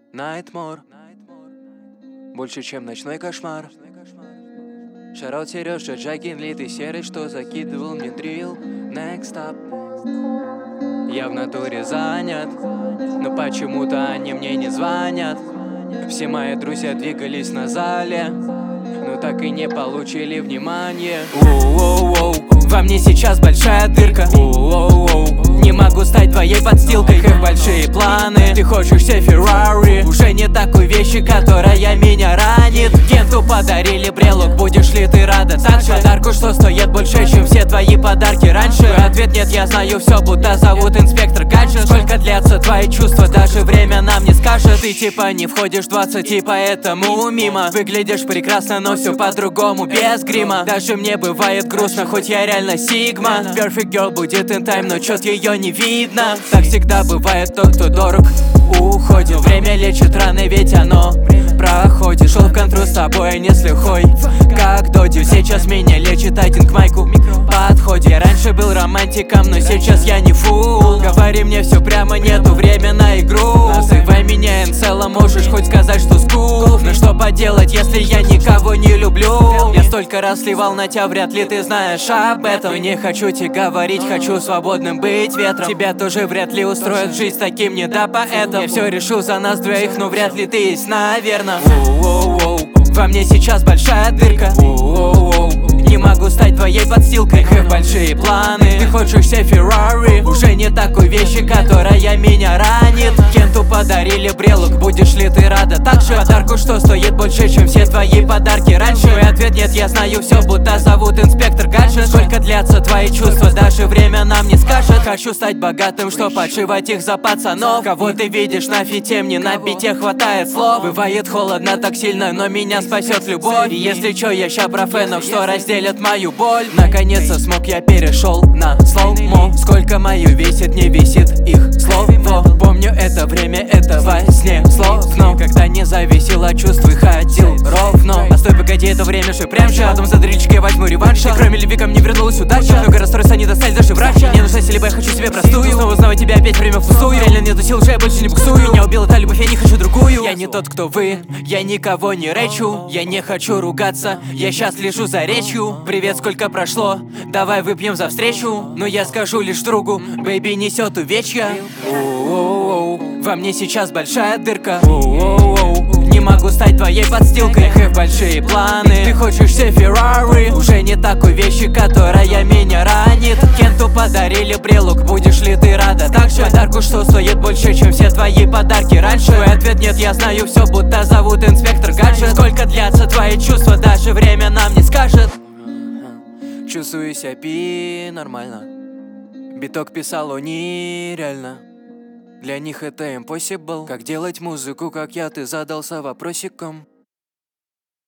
Nightmare. Больше, чем ночной кошмар. Шараут Сережа, Джагин, литый серый, что закидывал мне дрил. Next up. Я в натуре занят, но почему-то они мне не звонят. Все мои друзья двигались на зале, но так и не получили внимания. Во мне сейчас большая дырка. Не могу стать твоей подстилкой. Их большие планы. Ты хочешь себе Феррари, уже не такой вещи, которая меня ранит. Кенту подарили брелок, будешь ли ты рада так же? Подарку, что стоит больше, чем все твои подарки раньше. Ответ нет, я знаю все, будто зовут инспектор гаджет. Сколько длятся твои чувства, даже время нам не скажет. Ты типа не входишь в 20, и поэтому мимо. Выглядишь прекрасно, но все по-другому, без грима. Даже мне бывает грустно, хоть я реально сигма. Perfect girl будет in time, но чё-то ее не видно. Так всегда бывает, тот, кто дорог, уходит. Время лечит раны, ведь оно проходит. Шел в контру с тобой, не с лихой, как Доди. Сейчас меня лечит один к майку подходит. Я раньше был романтиком, но сейчас я не фул. Говори мне все прямо, нету время на игру. Называй меня инцелом, можешь хоть сказать, что скул. Но что поделать, если я никого не люблю? Я столько раз сливал на тебя, вряд ли ты знаешь об этом. Не хочу тебе говорить, хочу свободным быть ветром. Тебя тоже вряд ли устроит жизнь таким, не до поэтому. Я все решу за нас двоих, но вряд ли ты есть, наверно. Во мне сейчас большая дырка. Не могу стать твоей подстилкой. Их большие планы. Ты хочешь себе Феррари, уже не такой вещи, которая меня ранит. Кенту подарили брелок, будешь ли ты рада так же? Подарку, что стоит больше, чем все твои подарки раньше. Мой ответ нет, я знаю все, будто зовут инспектор гаджет. Сколько длятся твои чувства, даже время нам не скажет. Хочу стать богатым, чтоб отшивать их за пацанов. Кого ты видишь на фите, мне на бите хватает слов. Бывает холодно так сильно, но меня спасет любовь. И если чё, я ща про фенов, что разделят мою боль. Наконец-то смог, я перешел на слоумо. Сколько мою весит, не висит их слово. Помню это время, это во сне словно. Когда не зависел от чувств и ходил ровно. А стой, погоди, это время же прям же. Потом за дрючкой я возьму реванш. Кроме любви ко мне вернулась удача. Много расстройств, они достали даже врача. Мне нужна сила, я хочу себе простую. Снова узнавать тебя, опять время впустую. Реально нету сил, уже я больше не буксую. Меня убила та любовь, я не хочу другую. Я не тот, кто вы, я никого не рэчу. Я не хочу ругаться, я щас лежу за речью. Привет, сколько прошло, давай выпьем за встречу. Но я скажу лишь другу, бэйби несет увечья. Во мне сейчас большая дырка. Не могу стать твоей подстилкой. Их большие планы. Ты хочешь себе Феррари, уже не такой вещи, которая меня ранит. Кенту подарили брелок, будешь ли ты рада так же? Подарку, что стоит больше, чем все твои подарки раньше. Мой ответ нет, я знаю все, будто зовут инспектор гаджет. Сколько длятся твои чувства, даже время нам не скажет. Чувствую себя нормально. Биток писал, о, нереально. Для них это impossible. Как делать музыку, как я, ты задался вопросиком.